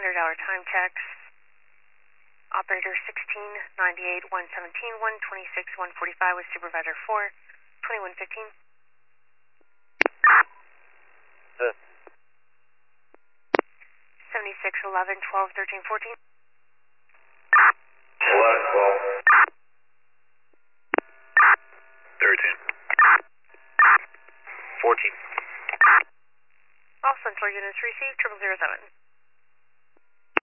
$100 time checks. Operator 1698, 117, 126, 145 with Supervisor 4, 2115. 76, 11, 12, 13, 14. 11, 12. 13. 14. All Central units received, 0007.